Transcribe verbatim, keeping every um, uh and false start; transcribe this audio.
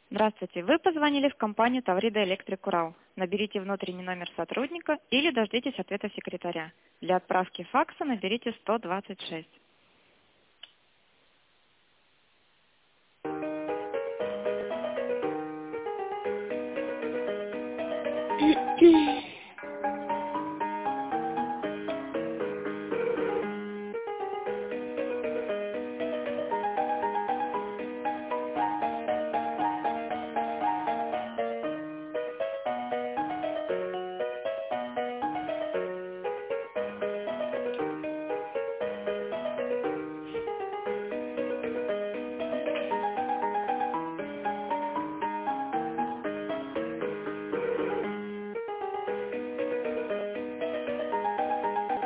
Здравствуйте. Вы позвонили в компанию Таврида Электрик Урал. Наберите внутренний номер сотрудника или дождитесь ответа секретаря. Для отправки факса наберите сто двадцать шесть.